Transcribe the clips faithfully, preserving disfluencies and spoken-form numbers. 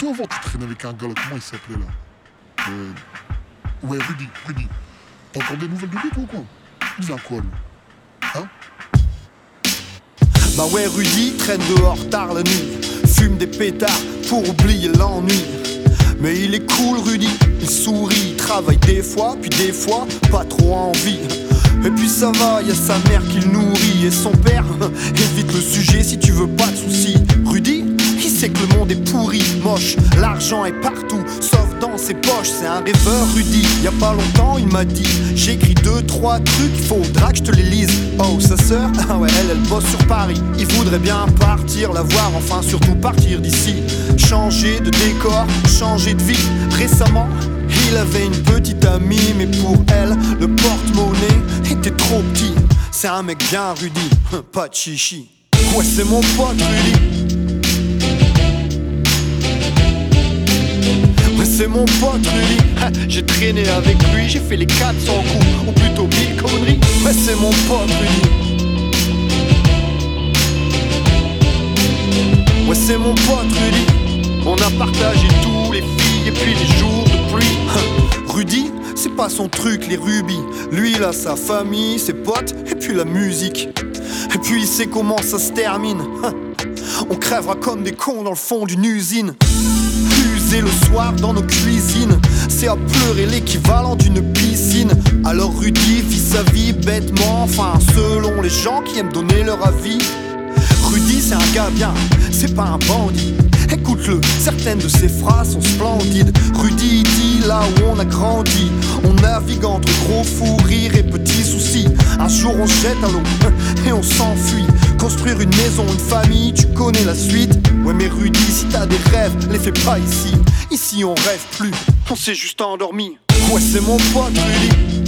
toi avant tu traînais avec un gars là, comment il s'appelait là euh... Ouais, Rudy, Rudy. T'as encore des nouvelles de lui toi ou quoi? Il vient quoi lui? Hein? Bah ouais, Rudy traîne dehors tard la nuit, fume des pétards pour oublier l'ennui. Mais il est cool Rudy, il sourit, il travaille des fois, puis des fois pas trop envie. Et puis ça va, y a sa mère qui le nourrit et son père. Évite le sujet si tu veux pas de soucis. Rudy, il sait que le monde est pourri, moche, l'argent est partout, sauf dans ses poches. C'est un rêveur Rudy, y a pas longtemps il m'a dit: j'écris deux, trois trucs, il faudra que je te les lise. Oh, sa sœur, ah ouais, elle, elle bosse sur Paris. Il voudrait bien partir, la voir, enfin surtout partir d'ici. Changer de décor, changer de vie. Récemment, il avait une petite amie, mais pour elle, le porte-monnaie était trop petit. C'est un mec bien Rudy, pas de chichi. Ouais, c'est mon pote Rudy. Ouais, c'est mon pote Rudy. J'ai traîné avec lui, j'ai fait les quatre cents coups, ou plutôt mille conneries. Ouais, c'est mon pote Rudy. Ouais, c'est mon pote Rudy. On a partagé tous les filles et puis les jours de pluie. Rudy, c'est pas son truc les rubis. Lui il a sa famille, ses potes et puis la musique. Et puis il sait comment ça se termine. On crèvera comme des cons dans le fond d'une usine. Usé le soir dans nos cuisines, c'est à pleurer l'équivalent d'une piscine. Alors Rudy vit sa vie bêtement, enfin selon les gens qui aiment donner leur avis. Rudy c'est un gars bien, c'est pas un bandit. Écoute-le, certaines de ses phrases sont splendides. Rudy dit là où on a grandi, on navigue entre gros fous rires et petits soucis. Un jour on se jette à l'eau et on s'enfuit. Construire une maison, une famille, tu connais la suite. Ouais mais Rudy, si t'as des rêves, les fais pas ici. Ici on rêve plus, on s'est juste endormi. Ouais c'est mon pote Rudy.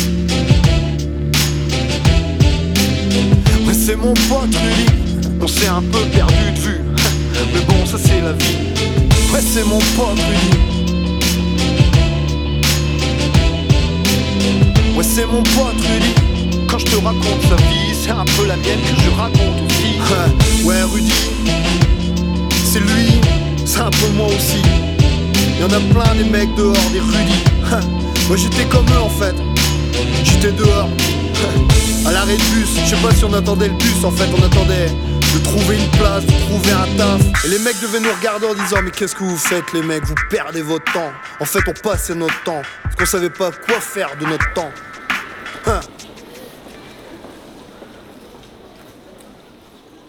Ouais c'est mon pote Rudy. On s'est un peu perdu de vue, mais bon ça c'est la vie. Ouais c'est mon pote Rudy. Ouais c'est mon pote Rudy. Quand je te raconte sa vie, c'est un peu la mienne que je raconte aussi. Ouais Rudy, c'est lui, c'est un peu moi aussi. Y'en a plein des mecs dehors, des Rudy. Moi j'étais comme eux en fait, j'étais dehors. À l'arrêt de bus, je sais pas si on attendait le bus, en fait on attendait de trouver une place, de trouver un taf. Et les mecs devaient nous regarder en disant: mais qu'est-ce que vous faites les mecs, vous perdez votre temps. En fait on passait notre temps, parce qu'on savait pas quoi faire de notre temps. Hein.